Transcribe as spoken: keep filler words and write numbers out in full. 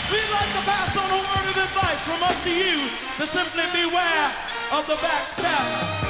We'd like to pass on a word of advice from us to you to simply beware of the backstabber.